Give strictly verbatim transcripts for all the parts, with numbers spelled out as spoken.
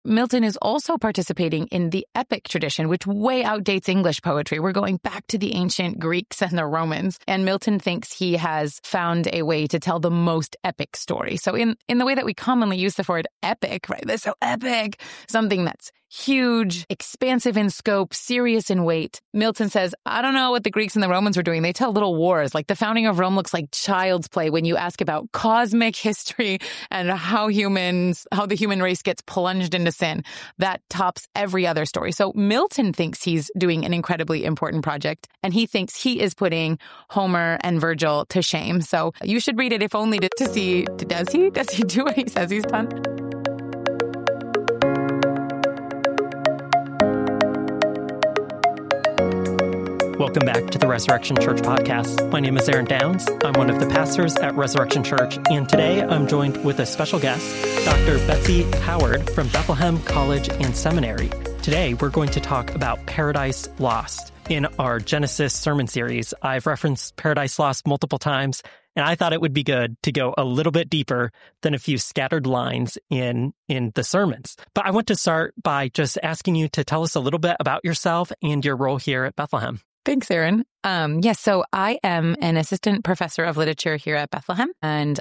Milton is also participating in the epic tradition, which way outdates English poetry. We're going back to the ancient Greeks and the Romans. And Milton thinks he has found a way to tell the most epic story. So in, in the way that we commonly use the word epic, right? That's so epic. Something that's huge, expansive in scope, serious in weight. Milton says, I don't know what the Greeks and the Romans were doing. They tell little wars. Like the founding of Rome looks like child's play when you ask about cosmic history and how humans, how the human race gets plunged into sin. That tops every other story. So Milton thinks he's doing an incredibly important project, and he thinks he is putting Homer and Virgil to shame. So you should read it if only to, to see, does he? Does he do what he says he's done? Welcome back to the Resurrection Church podcast. My name is Aaron Downs. I'm one of the pastors at Resurrection Church, and today I'm joined with a special guest, Doctor Betsy Howard from Bethlehem College and Seminary. Today, we're going to talk about Paradise Lost. In our Genesis sermon series, I've referenced Paradise Lost multiple times, and I thought it would be good to go a little bit deeper than a few scattered lines in, in the sermons. But I want to start by just asking you to tell us a little bit about yourself and your role here at Bethlehem. Thanks, Aaron. Um, yes, so I am an assistant professor of literature here at Bethlehem, and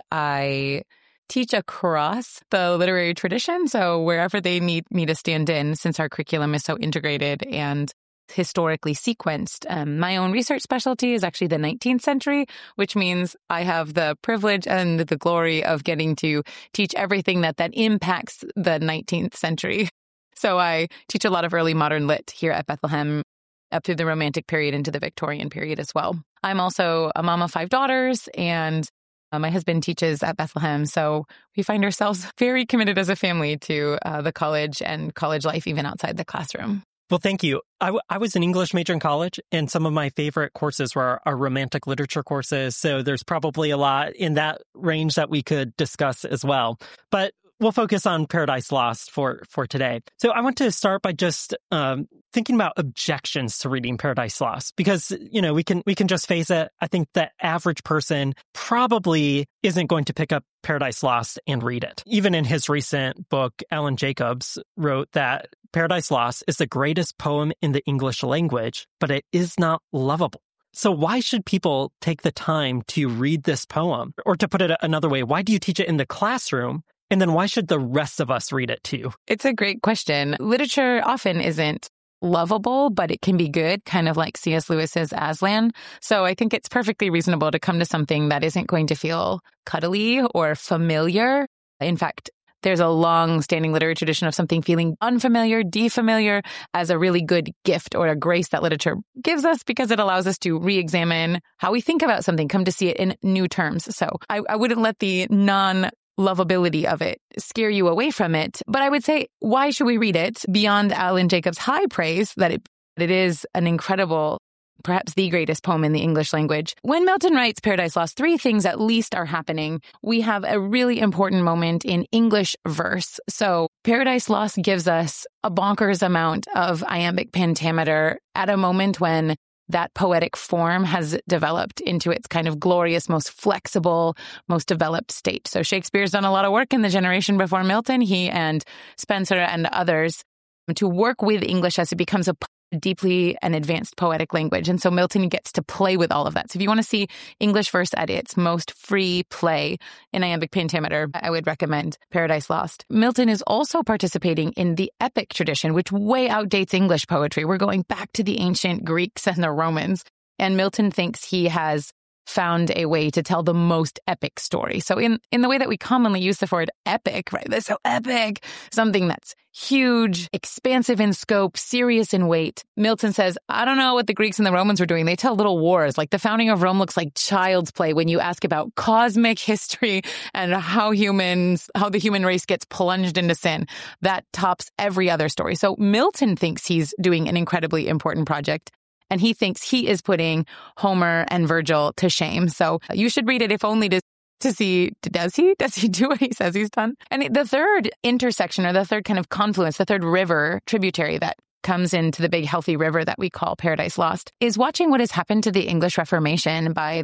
I teach across the literary tradition. So wherever they need me to stand in, since our curriculum is so integrated and historically sequenced. Um, my own research specialty is actually the nineteenth century, which means I have the privilege and the glory of getting to teach everything that that impacts the nineteenth century. So I teach a lot of early modern lit here at Bethlehem, up through the Romantic period into the Victorian period as well. I'm also a mom of five daughters, and uh, my husband teaches at Bethlehem. So we find ourselves very committed as a family to uh, the college and college life, even outside the classroom. Well, thank you. I, w- I was an English major in college, and some of my favorite courses were our, our romantic literature courses. So there's probably a lot in that range that we could discuss as well. But we'll focus on Paradise Lost for, for today. So I want to start by just um, thinking about objections to reading Paradise Lost, because, you know, we can we can just face it. I think the average person probably isn't going to pick up Paradise Lost and read it. Even in his recent book, Alan Jacobs wrote that Paradise Lost is the greatest poem in the English language, but it is not lovable. So why should people take the time to read this poem? Or to put it another way, why do you teach it in the classroom? And then why should the rest of us read it too? It's a great question. Literature often isn't lovable, but it can be good, kind of like C S Lewis's Aslan. So I think it's perfectly reasonable to come to something that isn't going to feel cuddly or familiar. In fact, there's a long-standing literary tradition of something feeling unfamiliar, defamiliar as a really good gift or a grace that literature gives us, because it allows us to re-examine how we think about something, come to see it in new terms. So I, I wouldn't let the non lovability of it scare you away from it. But I would say, why should we read it beyond Alan Jacobs' high praise that it, it is an incredible, perhaps the greatest poem in the English language? When Milton writes Paradise Lost, three things at least are happening. We have a really important moment in English verse. So Paradise Lost gives us a bonkers amount of iambic pentameter at a moment when that poetic form has developed into its kind of glorious, most flexible, most developed state. So Shakespeare's done a lot of work in the generation before Milton, he and Spenser and others, to work with English as it becomes a deeply and advanced poetic language. And so Milton gets to play with all of that. So if you want to see English verse at its most free play in iambic pentameter, I would recommend Paradise Lost. Milton is also participating in the epic tradition, which way outdates English poetry. We're going back to the ancient Greeks and the Romans. And Milton thinks he has found a way to tell the most epic story. So in, in the way that we commonly use the word epic, right? That's so epic. Something that's huge, expansive in scope, serious in weight. Milton says, I don't know what the Greeks and the Romans were doing. They tell little wars. Like the founding of Rome looks like child's play when you ask about cosmic history and how humans, how the human race gets plunged into sin. That tops every other story. So Milton thinks he's doing an incredibly important project, and he thinks he is putting Homer and Virgil to shame. So you should read it if only to to see, does he? Does he do what he says he's done? And the third intersection, or the third kind of confluence, the third river tributary that comes into the big healthy river that we call Paradise Lost, is watching what has happened to the English Reformation by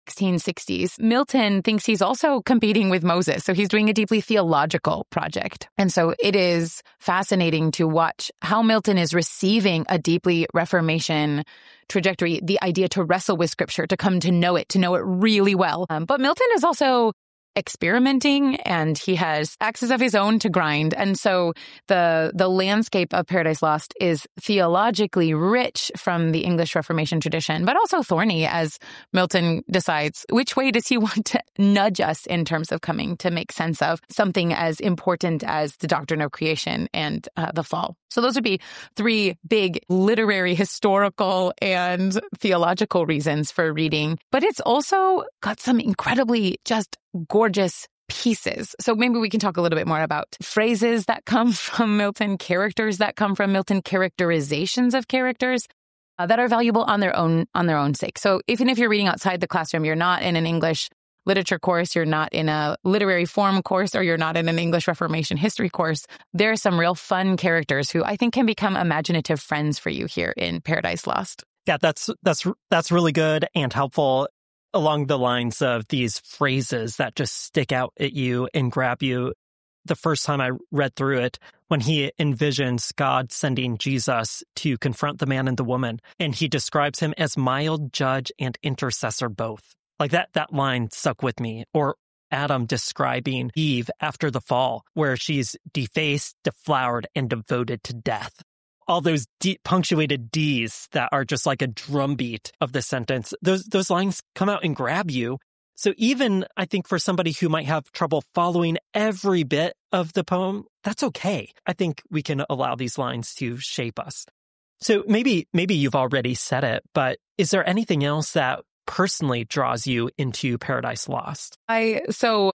sixteen sixties, Milton thinks he's also competing with Moses. So he's doing a deeply theological project. And so it is fascinating to watch how Milton is receiving a deeply Reformation trajectory, the idea to wrestle with Scripture, to come to know it, to know it really well. Um, but Milton is also experimenting, and he has axes of his own to grind. And so the the landscape of Paradise Lost is theologically rich from the English Reformation tradition, but also thorny as Milton decides which way does he want to nudge us in terms of coming to make sense of something as important as the doctrine of creation and uh, the fall. So those would be three big literary, historical, and theological reasons for reading. But it's also got some incredibly just gorgeous pieces. So maybe we can talk a little bit more about phrases that come from Milton, characters that come from Milton, characterizations of characters uh, that are valuable on their own on their own sake. So even if you're reading outside the classroom, you're not in an English literature course, you're not in a literary form course, or you're not in an English Reformation history course, there are some real fun characters who I think can become imaginative friends for you here in Paradise Lost. Yeah, that's that's that's really good and helpful along the lines of these phrases that just stick out at you and grab you. The first time I read through it, when he envisions God sending Jesus to confront the man and the woman, and he describes him as mild judge and intercessor both. Like that, that line stuck with me. Or Adam describing Eve after the fall, where she's defaced, deflowered, and devoted to death. All those D, punctuated D's that are just like a drumbeat of the sentence, those those lines come out and grab you. So even, I think, for somebody who might have trouble following every bit of the poem, that's okay. I think we can allow these lines to shape us. So maybe maybe you've already said it, but is there anything else that personally draws you into Paradise Lost? I so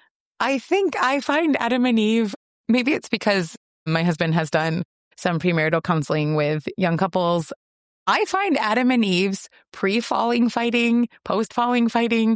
I think I find Adam and Eve, maybe it's because my husband has done some premarital counseling with young couples. I find Adam and Eve's pre-falling fighting, post-falling fighting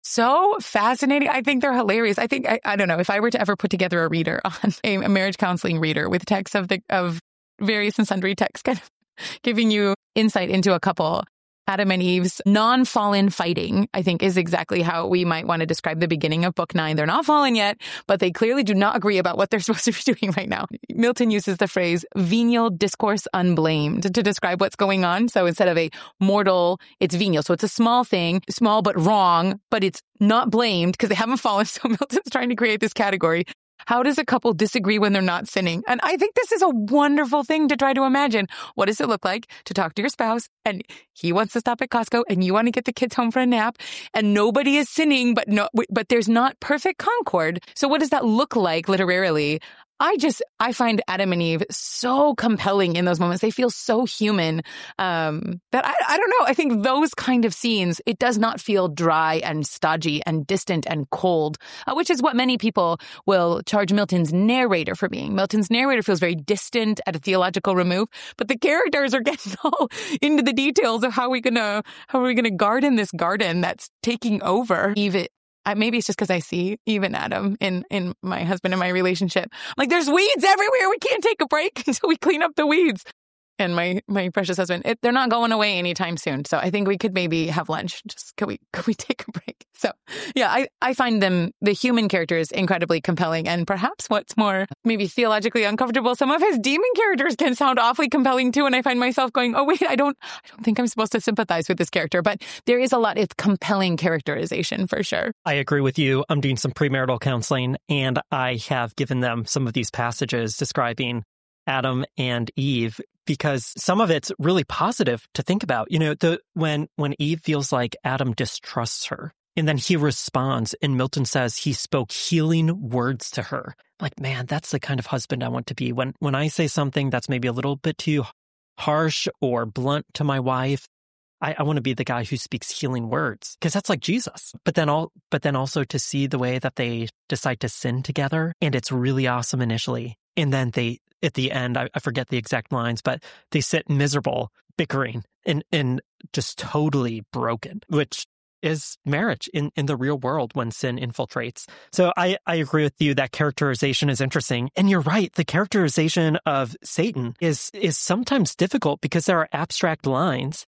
so fascinating. I think they're hilarious. I think, I, I don't know, if I were to ever put together a reader on a, a marriage counseling reader with texts of the of various and sundry texts kind of giving you insight into a couple, Adam and Eve's non-fallen fighting, I think, is exactly how we might want to describe the beginning of book nine. They're not fallen yet, but they clearly do not agree about what they're supposed to be doing right now. Milton uses the phrase venial discourse unblamed to describe what's going on. So instead of a mortal, it's venial. So it's a small thing, small but wrong, but it's not blamed because they haven't fallen. So Milton's trying to create this category. How does a couple disagree when they're not sinning? And I think this is a wonderful thing to try to imagine. What does it look like to talk to your spouse and he wants to stop at Costco and you want to get the kids home for a nap and nobody is sinning, but no, but there's not perfect concord. So what does that look like literarily? I just, I find Adam and Eve so compelling in those moments. They feel so human um, that I, I don't know. I think those kind of scenes, it does not feel dry and stodgy and distant and cold, uh, which is what many people will charge Milton's narrator for being. Milton's narrator feels very distant at a theological remove, but the characters are getting all into the details of how we gonna, how are we gonna garden this garden that's taking over. Eve, I, maybe it's just because I see even Adam in, in my husband and my relationship. Like, there's weeds everywhere. We can't take a break until we clean up the weeds. And my, my precious husband, it, they're not going away anytime soon. So I think we could maybe have lunch. Just could we could we take a break? So yeah, I, I find them, the human characters, incredibly compelling. And perhaps what's more maybe theologically uncomfortable, some of his demon characters can sound awfully compelling too. And I find myself going, oh wait, I don't I don't think I'm supposed to sympathize with this character. But there is a lot of compelling characterization for sure. I agree with you. I'm doing some premarital counseling and I have given them some of these passages describing Adam and Eve, because some of it's really positive to think about. You know, the when when Eve feels like Adam distrusts her, and then he responds, and Milton says he spoke healing words to her. Like, man, that's the kind of husband I want to be. When when I say something that's maybe a little bit too harsh or blunt to my wife, I, I want to be the guy who speaks healing words, because that's like Jesus. But then all, but then also to see the way that they decide to sin together, and it's really awesome initially, and then they. At the end, I, I forget the exact lines, but they sit miserable, bickering, and, and just totally broken, which is marriage in, in the real world when sin infiltrates. So I, I agree with you that characterization is interesting. And you're right, the characterization of Satan is is sometimes difficult because there are abstract lines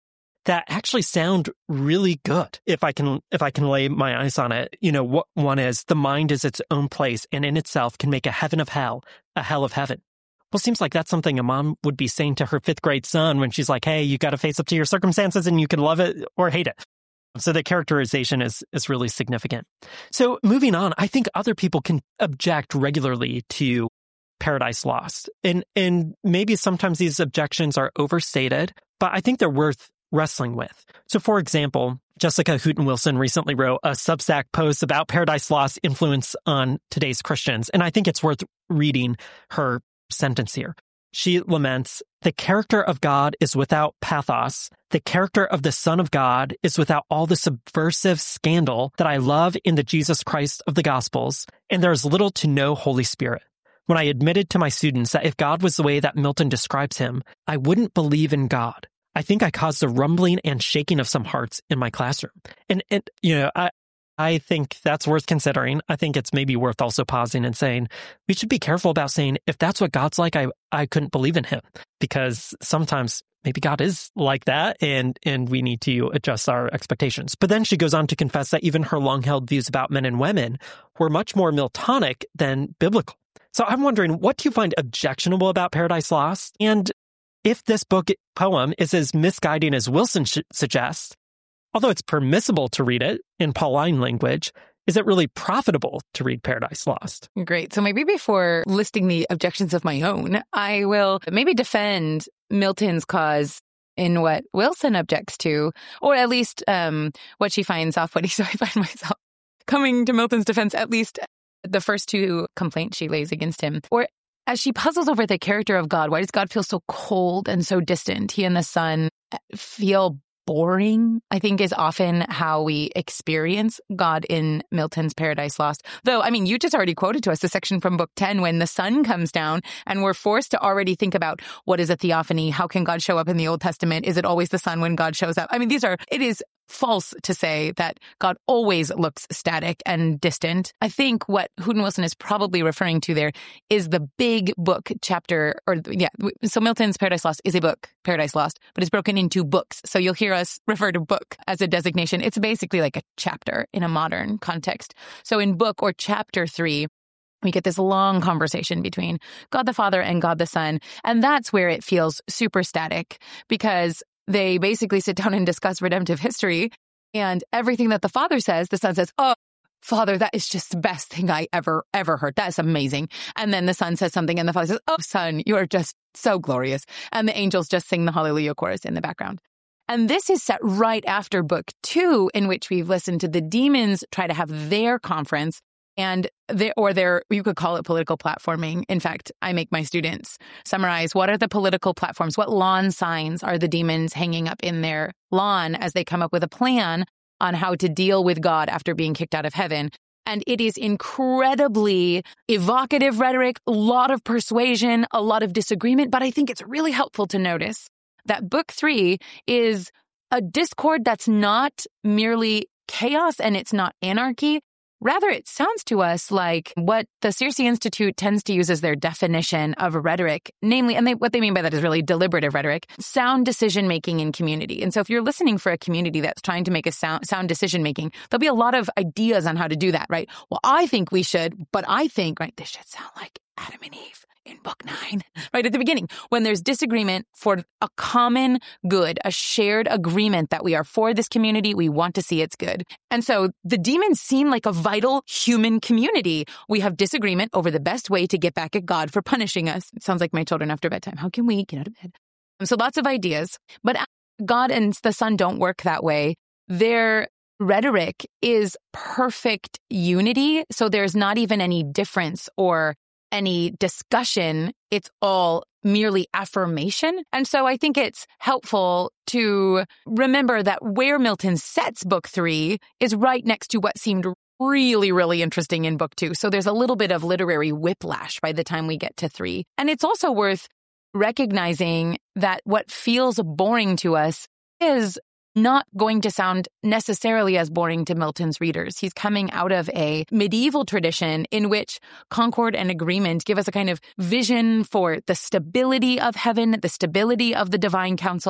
that actually sound really good if I can if I can lay my eyes on it. You know, what one is the mind is its own place and in itself can make a heaven of hell, a hell of heaven. Well, seems like that's something a mom would be saying to her fifth grade son when she's like, hey, you got to face up to your circumstances and you can love it or hate it. So the characterization is is really significant. So moving on, I think other people can object regularly to Paradise Lost. And and maybe sometimes these objections are overstated, but I think they're worth wrestling with. So for example, Jessica Hooten-Wilson recently wrote a Substack post about Paradise Lost's influence on today's Christians. And I think it's worth reading her sentence here. She laments, the character of God is without pathos. The character of the Son of God is without all the subversive scandal that I love in the Jesus Christ of the Gospels. And there is little to no Holy Spirit. When I admitted to my students that if God was the way that Milton describes him, I wouldn't believe in God. I think I caused a rumbling and shaking of some hearts in my classroom. And, and you know, I, I think that's worth considering. I think it's maybe worth also pausing and saying, we should be careful about saying, if that's what God's like, I, I couldn't believe in him. Because sometimes maybe God is like that, and, and we need to adjust our expectations. But then she goes on to confess that even her long-held views about men and women were much more Miltonic than biblical. So I'm wondering, what do you find objectionable about Paradise Lost? And if this book poem is as misguiding as Wilson sh- suggests, although it's permissible to read it in Pauline language, is it really profitable to read Paradise Lost? Great. So maybe before listing the objections of my own, I will maybe defend Milton's cause in what Wilson objects to, or at least um, what she finds off-putting. So I find myself coming to Milton's defense, at least the first two complaints she lays against him. Or as she puzzles over the character of God, why does God feel so cold and so distant? He and the Son feel boring, I think, is often how we experience God in Milton's Paradise Lost. Though, I mean, you just already quoted to us the section from book ten when the sun comes down and we're forced to already think about what is a theophany? How can God show up in the Old Testament? Is it always the sun when God shows up? I mean, these are, it is false to say that God always looks static and distant. I think what Hooten-Wilson is probably referring to there is the big book chapter, or yeah, so Milton's Paradise Lost is a book, Paradise Lost, but it's broken into books. So you'll hear us refer to book as a designation. It's basically like a chapter in a modern context. So in book or chapter three, we get this long conversation between God the Father and God the Son. And that's where it feels super static, because they basically sit down and discuss redemptive history, and everything that the Father says, the Son says, oh, Father, that is just the best thing I ever, ever heard. That's amazing. And then the Son says something and the Father says, oh, Son, you are just so glorious. And the angels just sing the Hallelujah chorus in the background. And this is set right after book two, in which we've listened to the demons try to have their conference. And they, or their, you could call it political platforming. In fact, I make my students summarize what are the political platforms, what lawn signs are the demons hanging up in their lawn as they come up with a plan on how to deal with God after being kicked out of heaven. And it is incredibly evocative rhetoric, a lot of persuasion, a lot of disagreement. But I think it's really helpful to notice that book three is a discord that's not merely chaos and it's not anarchy. Rather, it sounds to us like what the Searcy Institute tends to use as their definition of rhetoric, namely, and they, what they mean by that is really deliberative rhetoric, sound decision-making in community. And so if you're listening for a community that's trying to make a sound, sound decision-making, there'll be a lot of ideas on how to do that, right? Well, I think we should, but I think, right, this should sound like Adam and Eve in book nine, right at the beginning, when there's disagreement for a common good, a shared agreement that we are for this community, we want to see its good. And so the demons seem like a vital human community. We have disagreement over the best way to get back at God for punishing us. It sounds like my children after bedtime. How can we get out of bed? So lots of ideas, but God and the Son don't work that way. Their rhetoric is perfect unity. So there's not even any difference or any discussion. It's all merely affirmation. And so I think it's helpful to remember that where Milton sets book three is right next to what seemed really, really interesting in book two. So there's a little bit of literary whiplash by the time we get to three. And it's also worth recognizing that what feels boring to us is not going to sound necessarily as boring to Milton's readers. He's coming out of a medieval tradition in which concord and agreement give us a kind of vision for the stability of heaven, the stability of the divine council.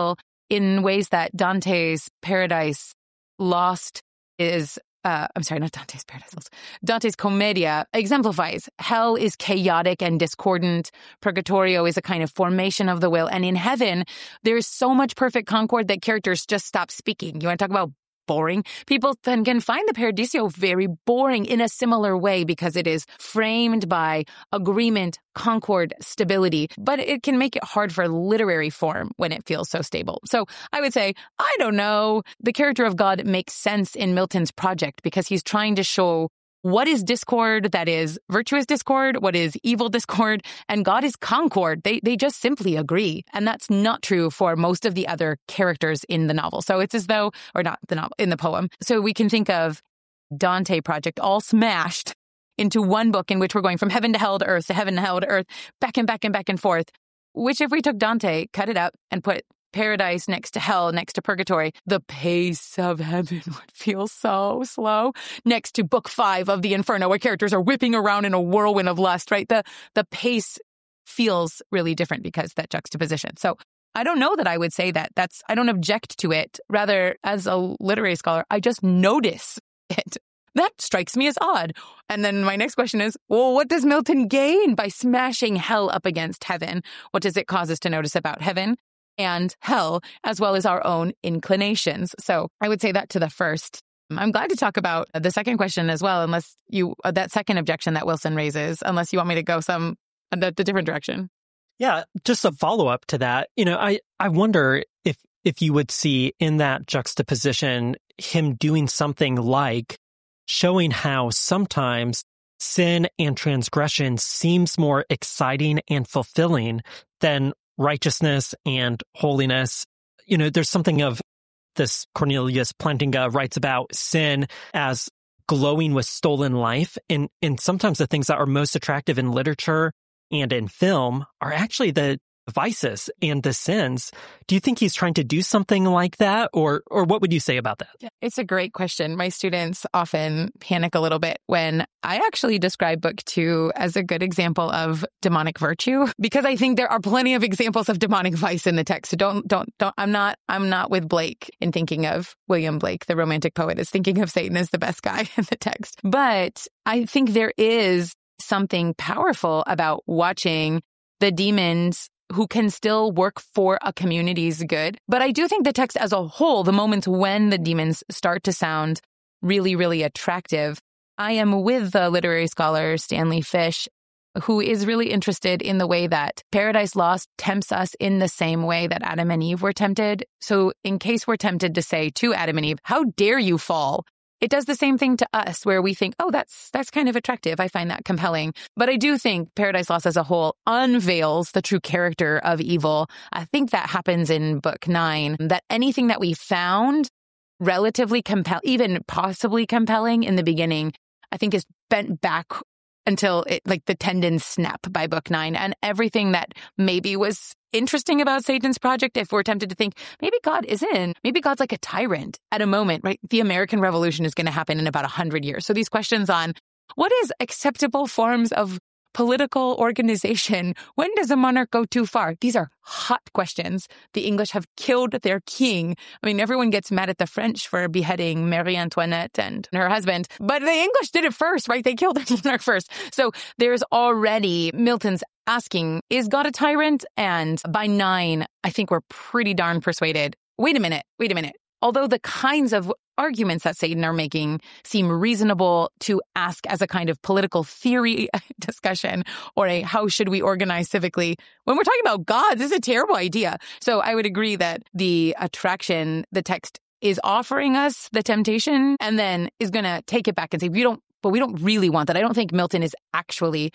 in ways that Dante's Paradise Lost is, uh, I'm sorry, not Dante's Paradise Lost, Dante's Commedia exemplifies. Hell is chaotic and discordant. Purgatorio is a kind of formation of the will. And in heaven, there's so much perfect concord that characters just stop speaking. You want to talk about boring? People then can find the Paradiso very boring in a similar way because it is framed by agreement, concord, stability, but it can make it hard for literary form when it feels so stable. So I would say, I don't know, the character of God makes sense in Milton's project because he's trying to show what is discord that is virtuous discord, what is evil discord, and God is concord. They they just simply agree. And that's not true for most of the other characters in the novel. So it's as though, or not the novel, in the poem. So we can think of Dante project all smashed into one book in which we're going from heaven to hell to earth to heaven to hell to earth, back and back and back and forth, which if we took Dante, cut it up and put Paradise next to hell, next to purgatory, the pace of heaven would feel so slow. Next to book five of the Inferno, where characters are whipping around in a whirlwind of lust, right? The the pace feels really different because that juxtaposition. So I don't know that I would say that. That's I don't object to it. Rather, as a literary scholar, I just notice it. That strikes me as odd. And then my next question is, well, what does Milton gain by smashing hell up against heaven? What does it cause us to notice about heaven and hell, as well as our own inclinations? So I would say that to the first. I'm glad to talk about the second question as well, unless you, uh, that second objection that Wilson raises, unless you want me to go some, the, the different direction. Yeah, just a follow-up to that. You know, I, I wonder if, if you would see in that juxtaposition him doing something like showing how sometimes sin and transgression seems more exciting and fulfilling than righteousness and holiness. You know, there's something of this. Cornelius Plantinga writes about sin as glowing with stolen life. And, and sometimes the things that are most attractive in literature and in film are actually the vices and the sins. Do you think he's trying to do something like that? Or, or what would you say about that? Yeah, it's a great question. My students often panic a little bit when I actually describe book two as a good example of demonic virtue, because I think there are plenty of examples of demonic vice in the text. So don't, don't, don't, I'm not, I'm not with Blake in thinking of William Blake, the romantic poet, is thinking of Satan as the best guy in the text. But I think there is something powerful about watching the demons who can still work for a community's good. But I do think the text as a whole, the moments when the demons start to sound really, really attractive, I am with the literary scholar Stanley Fish, who is really interested in the way that Paradise Lost tempts us in the same way that Adam and Eve were tempted. So in case we're tempted to say to Adam and Eve, how dare you fall? It does the same thing to us where we think, oh, that's that's kind of attractive. I find that compelling. But I do think Paradise Lost as a whole unveils the true character of evil. I think that happens in book nine, that anything that we found relatively compelling, even possibly compelling in the beginning, I think is bent back until it, like the tendons snap by book nine. And everything that maybe was interesting about Satan's project, if we're tempted to think, maybe God is in, maybe God's like a tyrant at a moment, right? The American Revolution is going to happen in about a hundred years. So these questions on what is acceptable forms of political organization? When does a monarch go too far? These are hot questions. The English have killed their king. I mean, everyone gets mad at the French for beheading Marie Antoinette and her husband, but the English did it first, right? They killed their monarch first. So there's already Milton's asking, is God a tyrant? And by nine, I think we're pretty darn persuaded. Wait a minute, wait a minute. Although the kinds of arguments that Satan are making seem reasonable to ask as a kind of political theory discussion or a how should we organize civically, when we're talking about God, this is a terrible idea. So I would agree that the attraction, the text is offering us the temptation and then is going to take it back and say, we don't, but we don't really want that. I don't think Milton is actually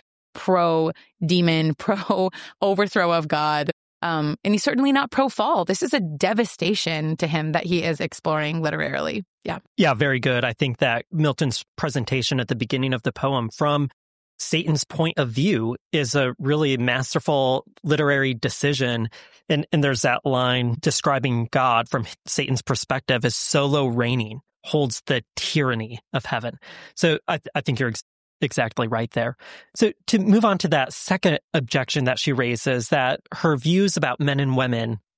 pro-demon, pro-overthrow of God. Um, and he's certainly not pro-fall. This is a devastation to him that he is exploring literarily. Yeah. Yeah, very good. I think that Milton's presentation at the beginning of the poem from Satan's point of view is a really masterful literary decision. And, and there's that line describing God from Satan's perspective as solo reigning, holds the tyranny of heaven. So I, I think you're ex- exactly right there. So to move on to that second objection that she raises, that her views about men and women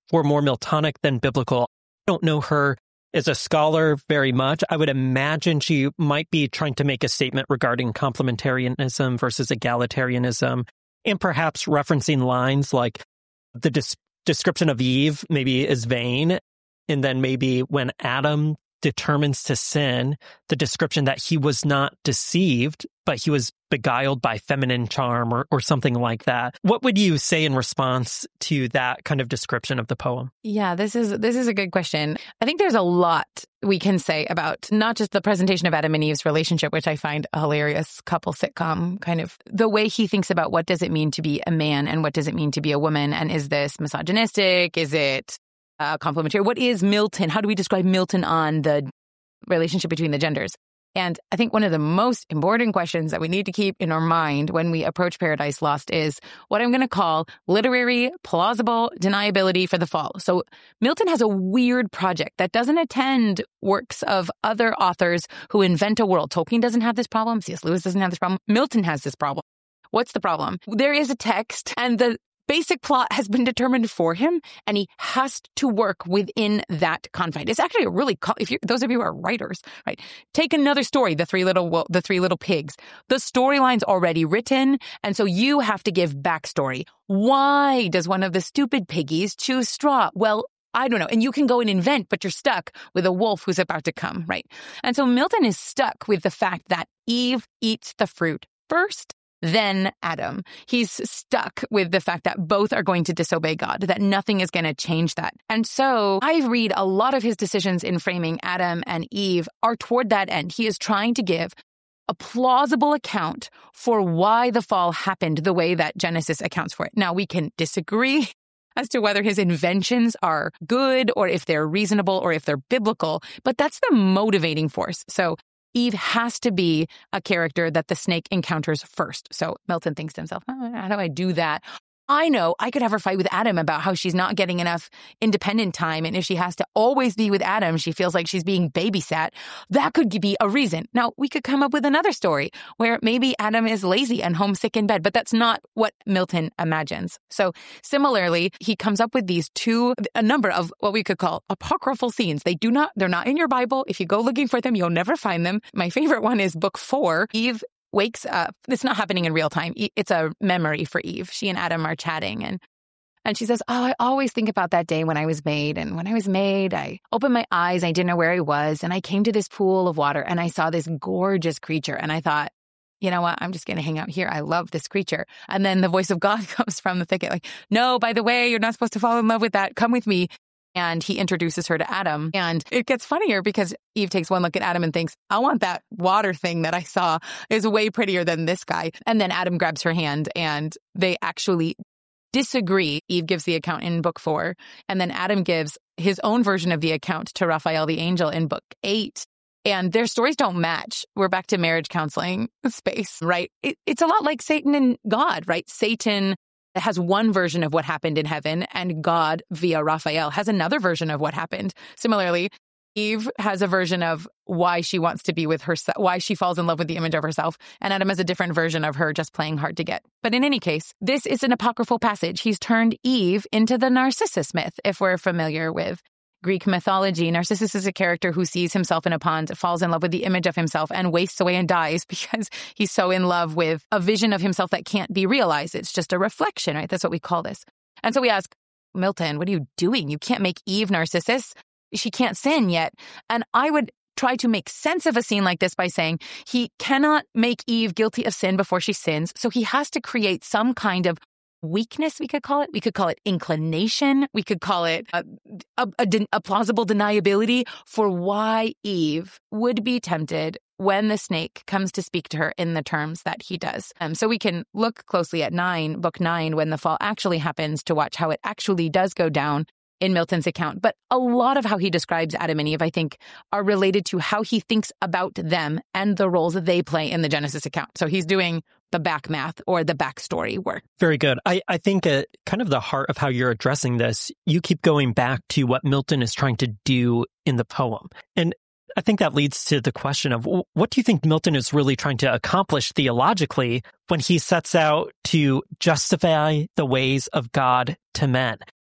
were more Miltonic than biblical. I don't know her as a scholar very much. I would imagine she might be trying to make a statement regarding complementarianism versus egalitarianism, and perhaps referencing lines like the des- description of Eve maybe is vain, and then maybe when Adam determines to sin, the description that he was not deceived, but he was beguiled by feminine charm or, or something like that. What would you say in response to that kind of description of the poem? Yeah, this is this is a good question. I think there's a lot we can say about not just the presentation of Adam and Eve's relationship, which I find a hilarious couple sitcom, kind of the way he thinks about what does it mean to be a man and what does it mean to be a woman, and is this misogynistic? Is it Uh, complementary? What is Milton? How do we describe Milton on the relationship between the genders? And I think one of the most important questions that we need to keep in our mind when we approach Paradise Lost is what I'm going to call literary plausible deniability for the fall. So Milton has a weird project that doesn't attend works of other authors who invent a world. Tolkien doesn't have this problem. C S Lewis doesn't have this problem. Milton has this problem. What's the problem? There is a text, and the basic plot has been determined for him, and he has to work within that confine. It's actually a really, if you those of you who are writers, right? Take another story, the three little the three little pigs. The storyline's already written, and so you have to give backstory. Why does one of the stupid piggies choose straw? Well, I don't know. And you can go and invent, but you're stuck with a wolf who's about to come, right? And so Milton is stuck with the fact that Eve eats the fruit first, then Adam. He's stuck with the fact that both are going to disobey God, that nothing is going to change that. And so I read a lot of his decisions in framing Adam and Eve are toward that end. He is trying to give a plausible account for why the fall happened the way that Genesis accounts for it. Now, we can disagree as to whether his inventions are good or if they're reasonable or if they're biblical, but that's the motivating force. So Eve has to be a character that the snake encounters first. So Milton thinks to himself, oh, how do I do that? I know I could have her fight with Adam about how she's not getting enough independent time. And if she has to always be with Adam, she feels like she's being babysat. That could be a reason. Now, we could come up with another story where maybe Adam is lazy and homesick in bed, but that's not what Milton imagines. So similarly, he comes up with these two, a number of what we could call apocryphal scenes. They do not, they're not in your Bible. If you go looking for them, you'll never find them. My favorite one is book four. Eve wakes up. It's not happening in real time. It's a memory for Eve. She and Adam are chatting, and and she says, oh, I always think about that day when I was made. And when I was made, I opened my eyes. I didn't know where I was. And I came to this pool of water, and I saw this gorgeous creature. And I thought, you know what? I'm just going to hang out here. I love this creature. And then the voice of God comes from the thicket like, no, by the way, you're not supposed to fall in love with that. Come with me. And he introduces her to Adam. And it gets funnier because Eve takes one look at Adam and thinks, I want that water thing that I saw is way prettier than this guy. And then Adam grabs her hand and they actually disagree. Eve gives the account in book four. And then Adam gives his own version of the account to Raphael the angel in book eight. And their stories don't match. We're back to marriage counseling space, right? It, it's a lot like Satan and God, right? Satan has one version of what happened in heaven, and God, via Raphael, has another version of what happened. Similarly, Eve has a version of why she wants to be with herself, why she falls in love with the image of herself, and Adam has a different version of her just playing hard to get. But in any case, this is an apocryphal passage. He's turned Eve into the Narcissus myth, if we're familiar with Greek mythology. Narcissus is a character who sees himself in a pond, falls in love with the image of himself, and wastes away and dies because he's so in love with a vision of himself that can't be realized. It's just a reflection, right? That's what we call this. And so we ask, Milton, what are you doing? You can't make Eve Narcissus. She can't sin yet. And I would try to make sense of a scene like this by saying he cannot make Eve guilty of sin before she sins. So he has to create some kind of weakness, we could call it. We could call it inclination. We could call it a, a, a, a plausible deniability for why Eve would be tempted when the snake comes to speak to her in the terms that he does. Um, so we can look closely at nine, book nine, when the fall actually happens, to watch how it actually does go down in Milton's account. But a lot of how he describes Adam and Eve, I think, are related to how he thinks about them and the roles that they play in the Genesis account. So he's doing the back math or the backstory work. Very good. I, I think uh, kind of the heart of how you're addressing this, you keep going back to what Milton is trying to do in the poem. And I think that leads to the question of what do you think Milton is really trying to accomplish theologically when he sets out to justify the ways of God to men?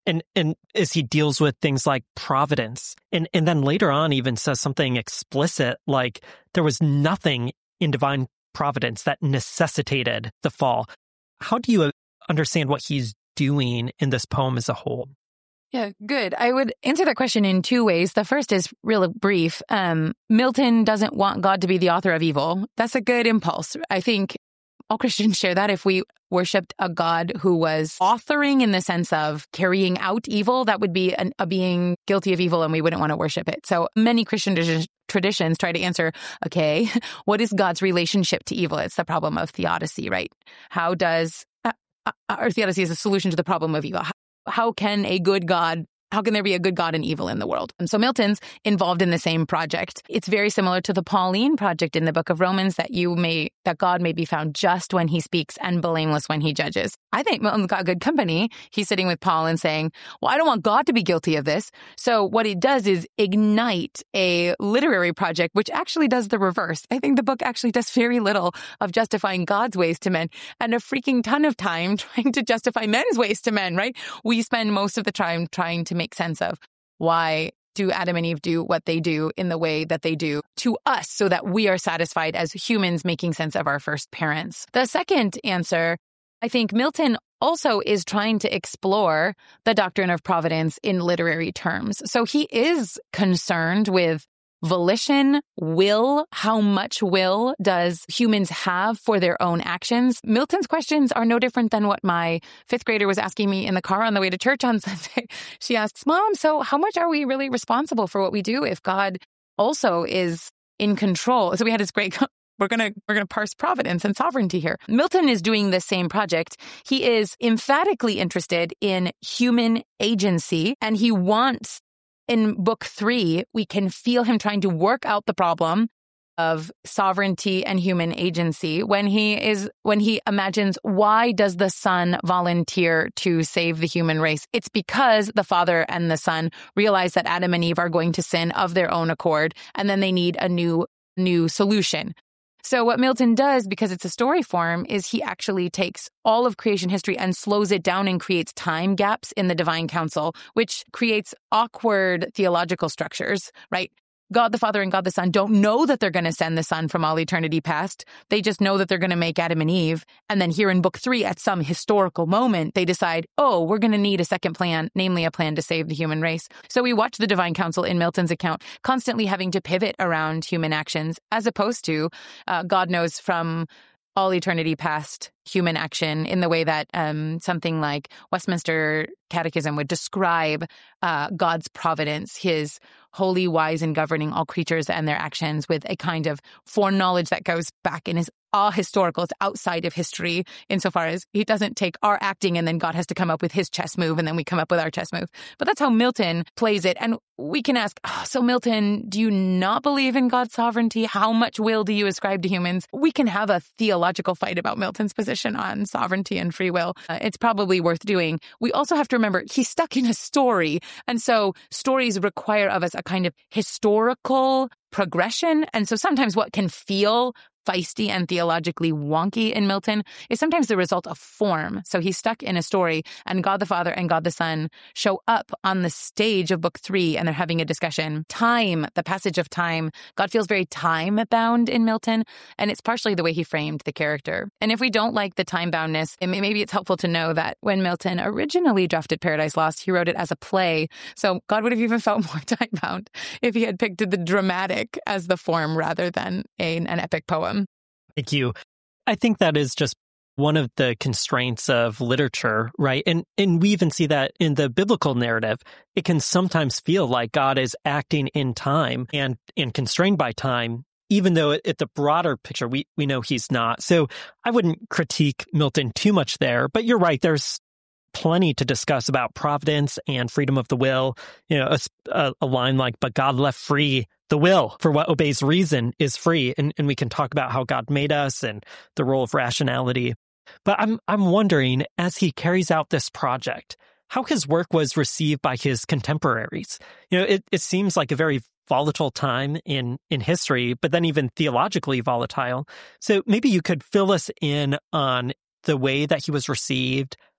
And and as he deals with things like providence, and, and then later on even says something explicit like there was nothing in divine providence that necessitated the fall. How do you understand what he's doing in this poem as a whole? Yeah, good. I would answer that question in two ways. The first is real brief. Um, Milton doesn't want God to be the author of evil. That's a good impulse. I think all Christians share that. If we worshipped a God who was authoring in the sense of carrying out evil, that would be an, a being guilty of evil and we wouldn't want to worship it. So many Christian tradi- traditions try to answer, okay, what is God's relationship to evil? It's the problem of theodicy, right? How does, uh, uh, or theodicy is a solution to the problem of evil. How, how can a good God How can there be a good God and evil in the world? And so Milton's involved in the same project. It's very similar to the Pauline project in the book of Romans, that you may, that God may be found just when he speaks and blameless when he judges. I think Milton's got good company. He's sitting with Paul and saying, well, I don't want God to be guilty of this. So what he does is ignite a literary project, which actually does the reverse. I think the book actually does very little of justifying God's ways to men and a freaking ton of time trying to justify men's ways to men, right? We spend most of the time trying to make make sense of why do Adam and Eve do what they do in the way that they do to us so that we are satisfied as humans making sense of our first parents. The second answer, I think Milton also is trying to explore the doctrine of providence in literary terms. So he is concerned with volition, will, how much will does humans have for their own actions? Milton's questions are no different than what my fifth grader was asking me in the car on the way to church on Sunday. She asks, Mom, so how much are we really responsible for what we do if God also is in control? So we had this great We're going to we're going to parse providence and sovereignty here. Milton is doing the same project. He is emphatically interested in human agency, and he wants, in book three, we can feel him trying to work out the problem of sovereignty and human agency when he is when he imagines, why does the Son volunteer to save the human race? It's because the Father and the Son realize that Adam and Eve are going to sin of their own accord, and then they need a new new solution. So what Milton does, because it's a story form, is he actually takes all of creation history and slows it down and creates time gaps in the divine counsel, which creates awkward theological structures, right? God the Father and God the Son don't know that they're going to send the Son from all eternity past. They just know that they're going to make Adam and Eve. And then here in book three, at some historical moment, they decide, oh, we're going to need a second plan, namely a plan to save the human race. So we watch the divine counsel in Milton's account constantly having to pivot around human actions, as opposed to uh, God knows from all eternity past human action in the way that um, something like Westminster Catechism would describe uh, God's providence, his holy, wise, and governing all creatures and their actions with a kind of foreknowledge that goes back and is ahistorical. It's outside of history insofar as he doesn't take our acting and then God has to come up with his chess move and then we come up with our chess move. But that's how Milton plays it. And we can ask, oh, so Milton, do you not believe in God's sovereignty? How much will do you ascribe to humans? We can have a theological fight about Milton's position on sovereignty and free will. Uh, it's probably worth doing. We also have to remember he's stuck in a story. And so stories require of us a kind of historical progression. And so sometimes what can feel feisty and theologically wonky in Milton is sometimes the result of form. So he's stuck in a story, and God the Father and God the Son show up on the stage of book three, and they're having a discussion. Time, the passage of time. God feels very time-bound in Milton, and it's partially the way he framed the character. And if we don't like the time-boundness, it may, maybe it's helpful to know that when Milton originally drafted Paradise Lost, he wrote it as a play. So God would have even felt more time-bound if he had picked the dramatic as the form rather than a, an epic poem. Thank you. I think that is just one of the constraints of literature, right? And and we even see that in the biblical narrative. It can sometimes feel like God is acting in time and, and constrained by time, even though at the broader picture, we, we know he's not. So I wouldn't critique Milton too much there, but you're right. There's plenty to discuss about providence and freedom of the will. You know, a, a line like, but God left free the will for what obeys reason is free. And, and we can talk about how God made us and the role of rationality. But I'm I'm wondering, as he carries out this project, how his work was received by his contemporaries. You know, it, it seems like a very volatile time in, in history, but then even theologically volatile. So maybe you could fill us in on the way that he was received,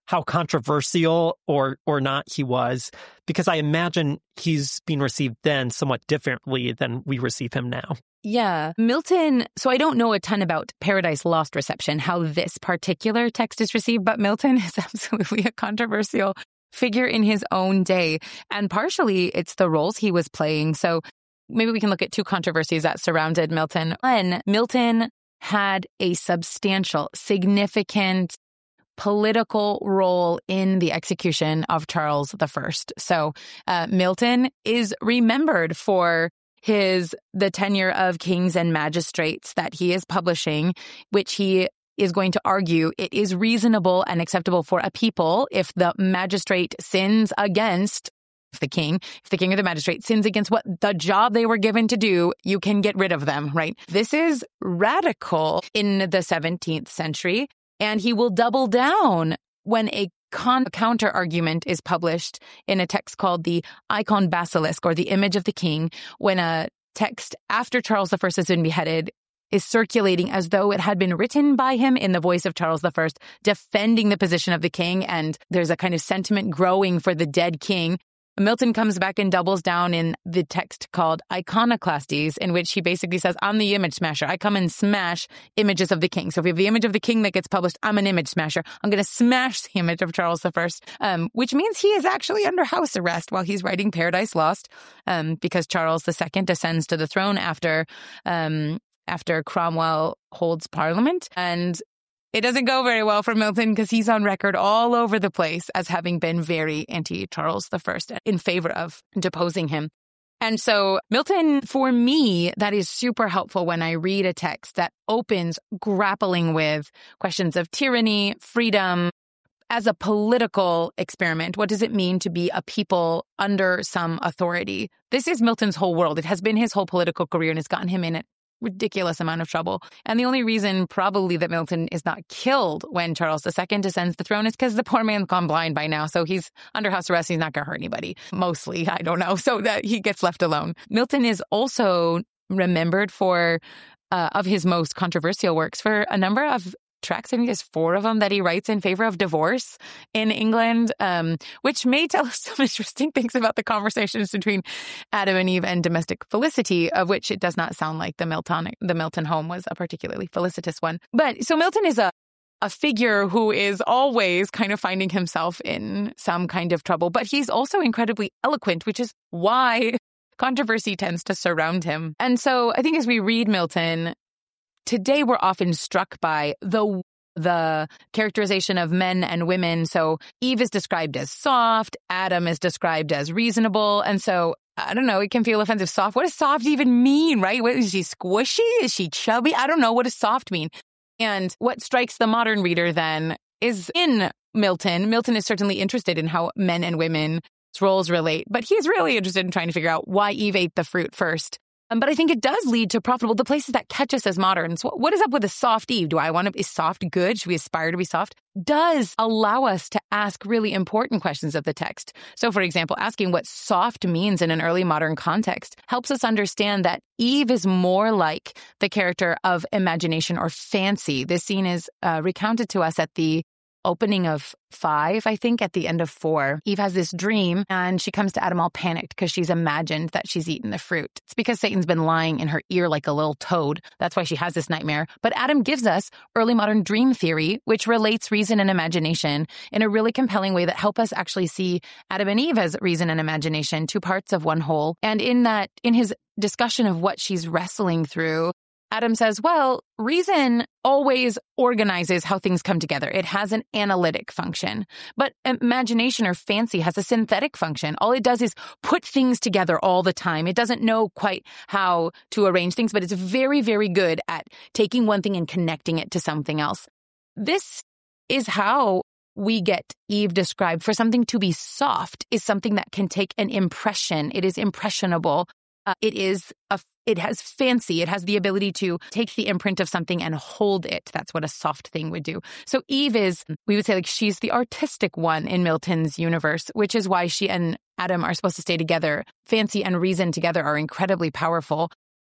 how controversial or or not he was, because I imagine he's being received then somewhat differently than we receive him now. Yeah. Milton, so I don't know a ton about Paradise Lost reception, how this particular text is received, but Milton is absolutely a controversial figure in his own day. And partially it's the roles he was playing. So maybe we can look at two controversies that surrounded Milton. One, Milton had a substantial, significant political role in the execution of Charles the First. So uh, Milton is remembered for his the tenure of kings and magistrates that he is publishing, which he is going to argue it is reasonable and acceptable for a people if the magistrate sins against if the king, if the king or the magistrate sins against what the job they were given to do, you can get rid of them, right? This is radical in the seventeenth century, and he will double down when a Con- counter argument is published in a text called the Icon Basilisk, or the Image of the King, when a text after Charles the First has been beheaded is circulating as though it had been written by him in the voice of Charles the First, defending the position of the king, and there's a kind of sentiment growing for the dead king. Milton comes back and doubles down in the text called Iconoclastes, in which he basically says, I'm the image smasher. I come and smash images of the king. So if we have the image of the king that gets published, I'm an image smasher. I'm going to smash the image of Charles the First, um, which means he is actually under house arrest while he's writing Paradise Lost, um, because Charles the Second ascends to the throne after um, after Cromwell holds parliament. And it doesn't go very well for Milton because he's on record all over the place as having been very anti-Charles the First, in favor of deposing him. And so Milton, for me, that is super helpful when I read a text that opens grappling with questions of tyranny, freedom, as a political experiment. What does it mean to be a people under some authority? This is Milton's whole world. It has been his whole political career and has gotten him in it. Ridiculous amount of trouble. And the only reason probably that Milton is not killed when Charles the Second ascends the throne is because the poor man's gone blind by now. So he's under house arrest. He's not going to hurt anybody. Mostly, I don't know. So that he gets left alone. Milton is also remembered for, uh, of his most controversial works, for a number of tracts. I think there's four of them that he writes in favor of divorce in England, um, which may tell us some interesting things about the conversations between Adam and Eve and domestic felicity, of which it does not sound like the Milton, the Milton home was a particularly felicitous one. But so Milton is a a figure who is always kind of finding himself in some kind of trouble, but he's also incredibly eloquent, which is why controversy tends to surround him. And so I think as we read Milton, today, we're often struck by the the characterization of men and women. So Eve is described as soft, Adam is described as reasonable. And so, I don't know, it can feel offensive. Soft, what does soft even mean, right? What, is she squishy? Is she chubby? I don't know. What does soft mean? And what strikes the modern reader then is in Milton. Milton is certainly interested in how men and women's roles relate, but he's really interested in trying to figure out why Eve ate the fruit first. Um, but I think it does lead to profitable, the places that catch us as moderns. What, what is up with a soft Eve? Do I want to, is soft good? Should we aspire to be soft? Does allow us to ask really important questions of the text. So, for example, asking what soft means in an early modern context helps us understand that Eve is more like the character of imagination or fancy. This scene is uh, recounted to us at the opening of five, I think, at the end of four. Eve has this dream and she comes to Adam all panicked because she's imagined that she's eaten the fruit. It's because Satan's been lying in her ear like a little toad. That's why she has this nightmare. But Adam gives us early modern dream theory, which relates reason and imagination in a really compelling way that help us actually see Adam and Eve as reason and imagination, two parts of one whole. And in that, in his discussion of what she's wrestling through, Adam says, well, reason always organizes how things come together. It has an analytic function, but imagination or fancy has a synthetic function. All it does is put things together all the time. It doesn't know quite how to arrange things, but it's very, very good at taking one thing and connecting it to something else. This is how we get Eve described. For something to be soft is something that can take an impression. It is impressionable. Uh, it is a It has fancy. It has the ability to take the imprint of something and hold it. That's what a soft thing would do. So Eve is, we would say, like, she's the artistic one in Milton's universe, which is why she and Adam are supposed to stay together. Fancy and reason together are incredibly powerful.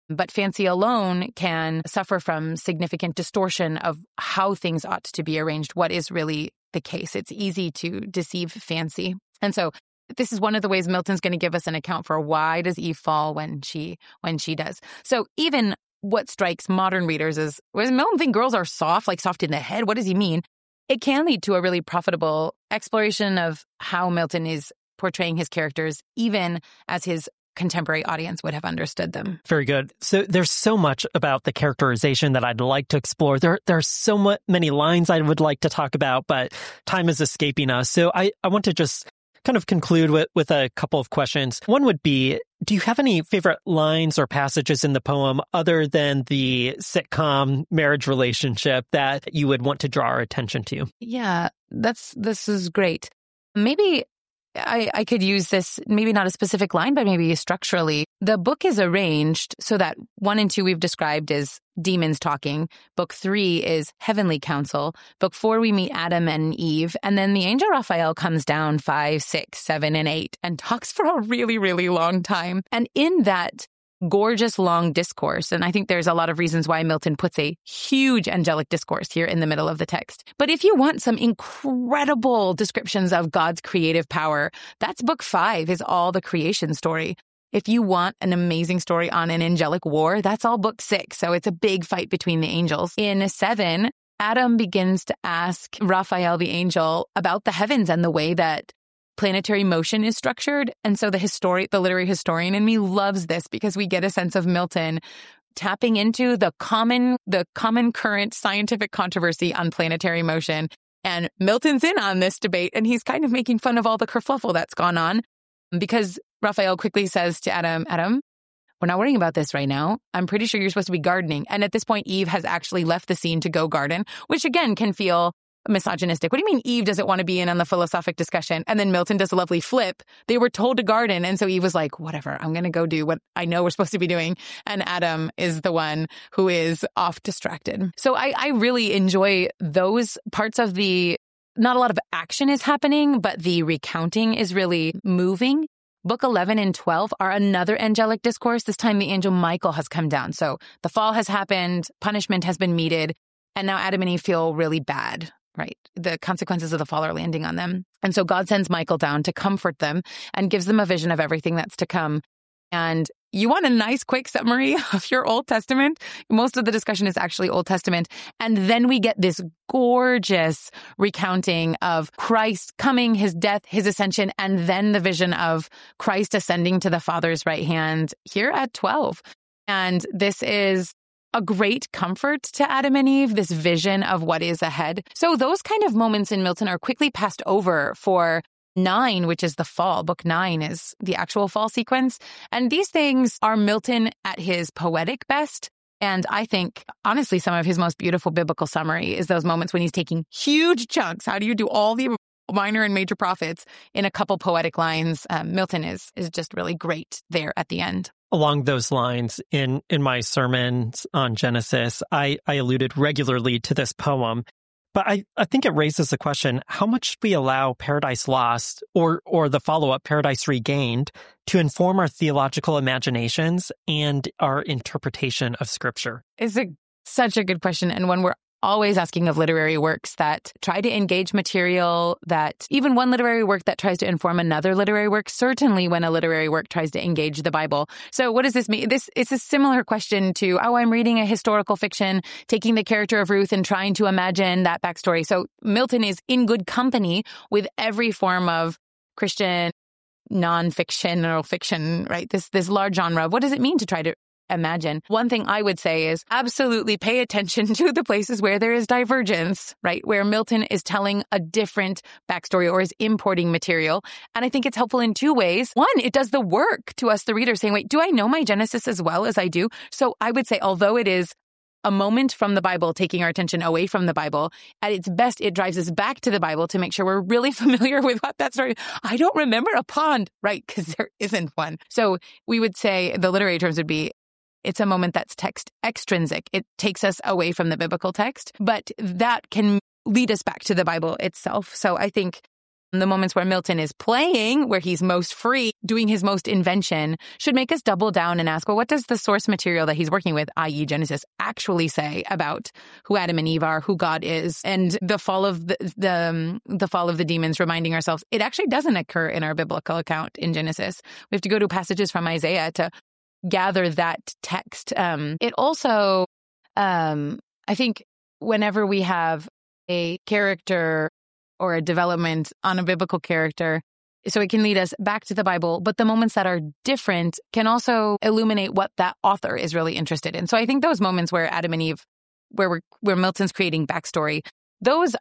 But fancy alone can suffer from significant distortion of how things ought to be arranged, what is really the case. It's easy to deceive fancy. And so this is one of the ways Milton's going to give us an account for why does Eve fall when she when she does. So even what strikes modern readers is, does Milton think girls are soft, like soft in the head? What does he mean? It can lead to a really profitable exploration of how Milton is portraying his characters, even as his contemporary audience would have understood them. Very good. So there's so much about the characterization that I'd like to explore. There, there are so much, many lines I would like to talk about, but time is escaping us. So I, I want to just kind of conclude with, with a couple of questions. One would be, do you have any favorite lines or passages in the poem other than the sitcom marriage relationship that you would want to draw our attention to? Yeah, that's this is great. Maybe I, I could use this, maybe not a specific line, but maybe structurally. The book is arranged so that one and two we've described as demons talking. Book three is heavenly counsel. Book four, we meet Adam and Eve. And then the angel Raphael comes down five, six, seven, and eight and talks for a really, really long time. And in that gorgeous long discourse, and I think there's a lot of reasons why Milton puts a huge angelic discourse here in the middle of the text. But if you want some incredible descriptions of God's creative power, that's book five, is all the creation story. If you want an amazing story on an angelic war, that's all book six. So it's a big fight between the angels. In seven, Adam begins to ask Raphael the angel about the heavens and the way that planetary motion is structured. And so the histori- the literary historian in me loves this because we get a sense of Milton tapping into the common, the common current scientific controversy on planetary motion. And Milton's in on this debate, and he's kind of making fun of all the kerfuffle that's gone on because Raphael quickly says to Adam, Adam, we're not worrying about this right now. I'm pretty sure you're supposed to be gardening. And at this point, Eve has actually left the scene to go garden, which again can feel misogynistic. What do you mean Eve doesn't want to be in on the philosophic discussion? And then Milton does a lovely flip. They were told to garden. And so Eve was like, whatever, I'm going to go do what I know we're supposed to be doing. And Adam is the one who is off distracted. So I, I really enjoy those parts of the, not a lot of action is happening, but the recounting is really moving. Book eleven and twelve are another angelic discourse. This time the angel Michael has come down. So the fall has happened, punishment has been meted, and now Adam and Eve feel really bad. Right. The consequences of the fall are landing on them. And so God sends Michael down to comfort them and gives them a vision of everything that's to come. And you want a nice, quick summary of your Old Testament? Most of the discussion is actually Old Testament. And then we get this gorgeous recounting of Christ coming, his death, his ascension, and then the vision of Christ ascending to the Father's right hand here at twelve. And this is a great comfort to Adam and Eve, this vision of what is ahead. So those kind of moments in Milton are quickly passed over for nine, which is the fall. Book nine is the actual fall sequence. And these things are Milton at his poetic best. And I think, honestly, some of his most beautiful biblical summary is those moments when he's taking huge chunks. How do you do all the minor and major prophets in a couple poetic lines? Um, Milton is is just really great there at the end. Along those lines, in, in my sermons on Genesis, I, I alluded regularly to this poem, but I, I think it raises the question, how much should we allow Paradise Lost or, or the follow-up Paradise Regained to inform our theological imaginations and our interpretation of Scripture? It's a, such a good question, and one we're always asking of literary works that try to engage material, that even one literary work that tries to inform another literary work, certainly when a literary work tries to engage the Bible. So what does this mean? This it's a similar question to, oh, I'm reading a historical fiction, taking the character of Ruth and trying to imagine that backstory. So Milton is in good company with every form of Christian nonfiction or fiction, right? This this large genre of what does it mean to try to imagine? One thing I would say is absolutely pay attention to the places where there is divergence, right? Where Milton is telling a different backstory or is importing material. And I think it's helpful in two ways. One, it does the work to us, the reader, saying, wait, do I know my Genesis as well as I do? So I would say, although it is a moment from the Bible, taking our attention away from the Bible, at its best, it drives us back to the Bible to make sure we're really familiar with what that story is. I don't remember a pond, right? Because there isn't one. So we would say the literary terms would be, it's a moment that's text extrinsic. It takes us away from the biblical text, but that can lead us back to the Bible itself. So I think The moments where Milton is playing, where he's most free, doing his most invention, should make us double down and ask, well, what does the source material that he's working with, that is. Genesis, actually say about who Adam and Eve are, who God is, and the fall of the the, um, the fall of the demons, reminding ourselves it actually doesn't occur in our biblical account in Genesis. We have to go to passages from Isaiah to gather that text. Um, it also, um, I think, whenever we have a character or a development on a biblical character, so it can lead us back to the Bible, but the moments that are different can also illuminate what that author is really interested in. So I think those moments where Adam and Eve, where we're, where Milton's creating backstory, those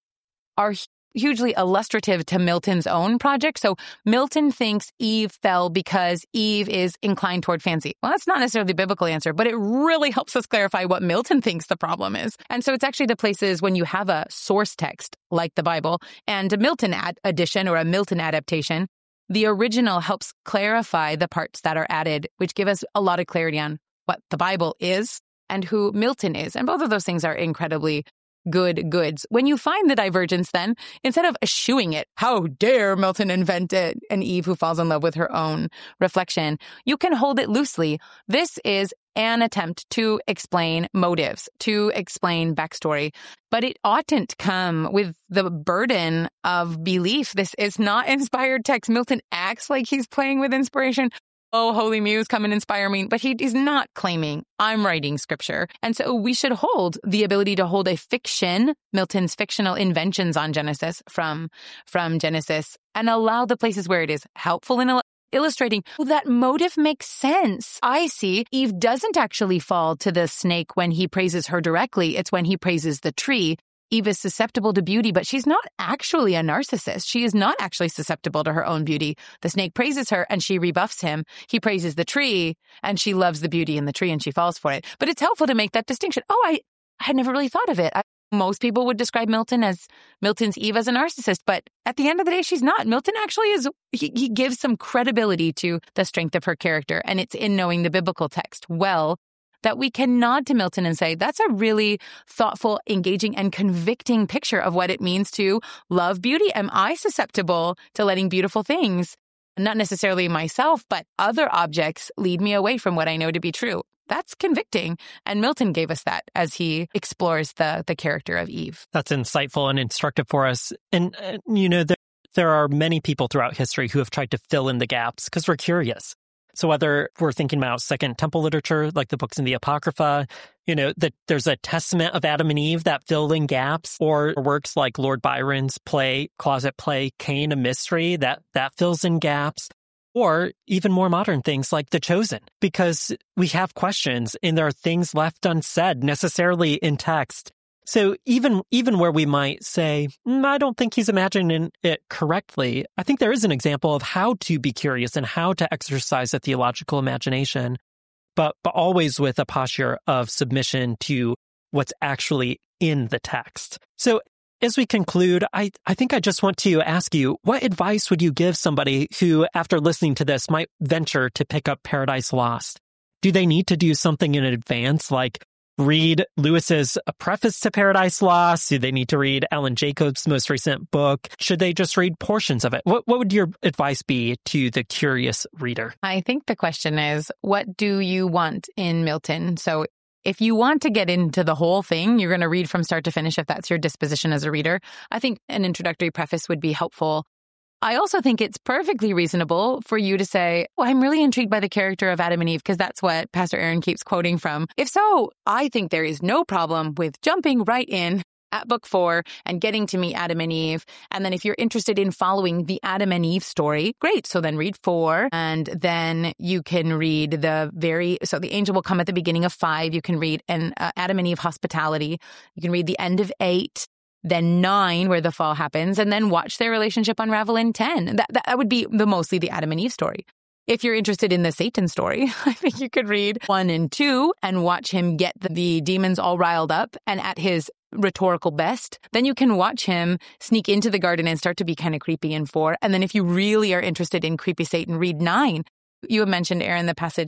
are hugely illustrative to Milton's own project. So Milton thinks Eve fell because Eve is inclined toward fancy. Well, that's not necessarily the biblical answer, but it really helps us clarify what Milton thinks the problem is. And so it's actually the places when you have a source text like the Bible and a Milton ad- addition or a Milton adaptation, the original helps clarify the parts that are added, which give us a lot of clarity on what the Bible is and who Milton is. And both of those things are incredibly good goods. When you find the divergence, then, instead of eschewing it, how dare Milton invent it, an Eve who falls in love with her own reflection, you can hold it loosely. This is an attempt to explain motives, to explain backstory, but it oughtn't come with the burden of belief. This is not inspired text. Milton acts like he's playing with inspiration. Oh, Holy Muse, come and inspire me. But he is not claiming I'm writing scripture. And so we should hold the ability to hold a fiction, Milton's fictional inventions on Genesis from, from Genesis, and allow the places where it is helpful in illustrating that motive makes sense. I see Eve doesn't actually fall to the snake when he praises her directly. It's when he praises the tree. Eve is susceptible to beauty, but she's not actually a narcissist. She is not actually susceptible to her own beauty. The snake praises her and she rebuffs him. He praises the tree and she loves the beauty in the tree and she falls for it. But it's helpful to make that distinction. Oh, I, I had never really thought of it. I, most people would describe Milton as Milton's Eve as a narcissist, but at the end of the day, she's not. Milton actually is, he, he gives some credibility to the strength of her character, and it's in knowing the biblical text well that we can nod to Milton and say, that's a really thoughtful, engaging, and convicting picture of what it means to love beauty. Am I susceptible to letting beautiful things, not necessarily myself, but other objects, lead me away from what I know to be true? That's convicting. And Milton gave us that as he explores the, the character of Eve. That's insightful and instructive for us. And, uh, you know, there, there are many people throughout history who have tried to fill in the gaps because we're curious. So whether we're thinking about Second Temple literature, like the books in the Apocrypha, you know, that there's a testament of Adam and Eve that filled in gaps, or works like Lord Byron's play, closet play, Cain, a Mystery, that, that fills in gaps, or even more modern things like The Chosen, because we have questions and there are things left unsaid necessarily in text. So even even where we might say, mm, I don't think he's imagining it correctly, I think there is an example of how to be curious and how to exercise a theological imagination, but, but always with a posture of submission to what's actually in the text. So as we conclude, I, I think I just want to ask you, what advice would you give somebody who, after listening to this, might venture to pick up Paradise Lost? Do they need to do something in advance, like read Lewis's preface to Paradise Lost? Do they need to read Alan Jacobs' most recent book? Should they just read portions of it? What what would your advice be to the curious reader? I think the question is, what do you want in Milton? So if you want to get into the whole thing, you're going to read from start to finish if that's your disposition as a reader. I think an introductory preface would be helpful. I also think it's perfectly reasonable for you to say, well, I'm really intrigued by the character of Adam and Eve because that's what Pastor Aaron keeps quoting from. If so, I think there is no problem with jumping right in at book four and getting to meet Adam and Eve. And then if you're interested in following the Adam and Eve story, great. So then read four, and then you can read the very, so the angel will come at the beginning of five. You can read an uh, Adam and Eve hospitality. You can read the end of eight. Then nine, where the fall happens, and then watch their relationship unravel in ten. That, that would be the mostly the Adam and Eve story. If you're interested in the Satan story, I think you could read one and two and watch him get the, the demons all riled up and at his rhetorical best. Then you can watch him sneak into the garden and start to be kind of creepy in four. And then if you really are interested in creepy Satan, read nine. You have mentioned, Aaron, the passage of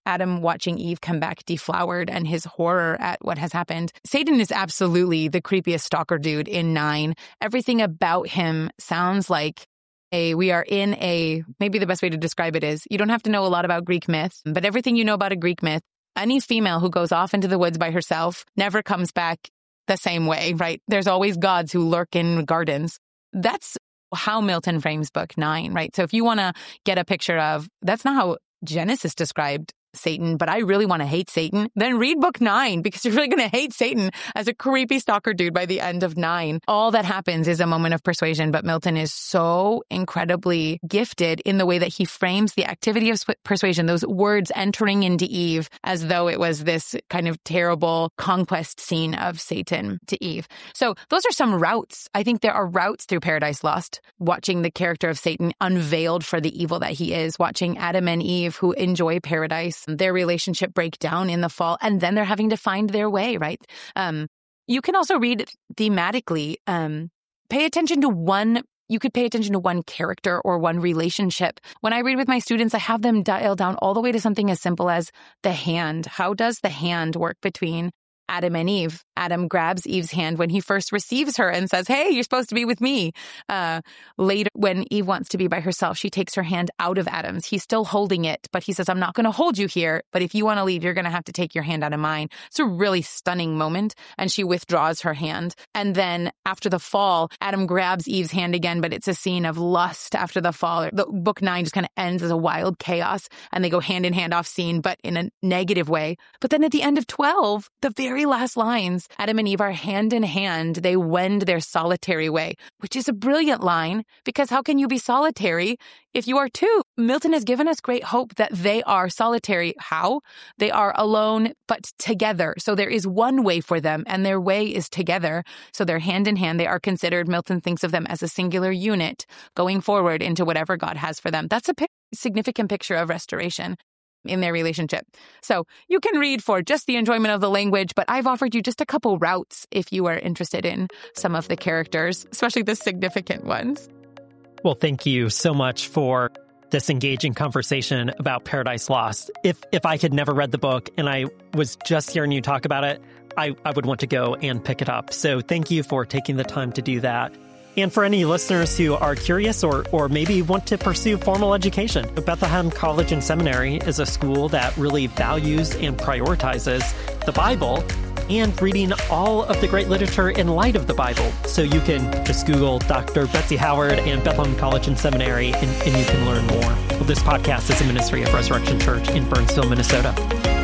Adam watching Eve come back deflowered and his horror at what has happened. Satan is absolutely the creepiest stalker dude in nine. Everything about him sounds like a, we are in a, maybe the best way to describe it is, you don't have to know a lot about Greek myth, but everything you know about a Greek myth, any female who goes off into the woods by herself never comes back the same way, right? There's always gods who lurk in gardens. That's how Milton frames book nine, right? So if you want to get a picture of, that's not how Genesis described Satan, but I really want to hate Satan, then read book nine, because you're really going to hate Satan as a creepy stalker dude by the end of nine. All that happens is a moment of persuasion, but Milton is so incredibly gifted in the way that he frames the activity of persuasion, those words entering into Eve as though it was this kind of terrible conquest scene of Satan to Eve. So those are some routes. I think there are routes through Paradise Lost, watching the character of Satan unveiled for the evil that he is, watching Adam and Eve who enjoy paradise, their relationship break down in the fall, and then they're having to find their way, right? Um, you can also read thematically, um, pay attention to one, you could pay attention to one character or one relationship. When I read with my students, I have them dial down all the way to something as simple as the hand. How does the hand work between Adam and Eve? Adam grabs Eve's hand when he first receives her and says, hey, you're supposed to be with me. Uh, later, when Eve wants to be by herself, she takes her hand out of Adam's. He's still holding it, but he says, I'm not going to hold you here, but if you want to leave, you're going to have to take your hand out of mine. It's a really stunning moment, and she withdraws her hand. And then after the fall, Adam grabs Eve's hand again, but it's a scene of lust after the fall. The book nine just kind of ends as a wild chaos, and they go hand in hand off scene, but in a negative way. But then at the end of twelve, the very last lines, Adam and Eve are hand in hand. They wend their solitary way, which is a brilliant line, because how can you be solitary if you are two? Milton has given us great hope that they are solitary. How? They are alone, but together. So there is one way for them, and their way is together. So they're hand in hand. They are considered, Milton thinks of them as a singular unit going forward into whatever God has for them. That's a p- significant picture of restoration in their relationship. So you can read for just the enjoyment of the language, but I've offered you just a couple routes if you are interested in some of the characters, especially the significant ones. Well, thank you so much for this engaging conversation about Paradise Lost. If if I had never read the book and I was just hearing you talk about it, I, I would want to go and pick it up. So thank you for taking the time to do that. And for any listeners who are curious or or maybe want to pursue formal education, Bethlehem College and Seminary is a school that really values and prioritizes the Bible and reading all of the great literature in light of the Bible. So you can just Google Doctor Betsy Howard and Bethlehem College and Seminary, and, and you can learn more. Well, this podcast is a ministry of Resurrection Church in Burnsville, Minnesota.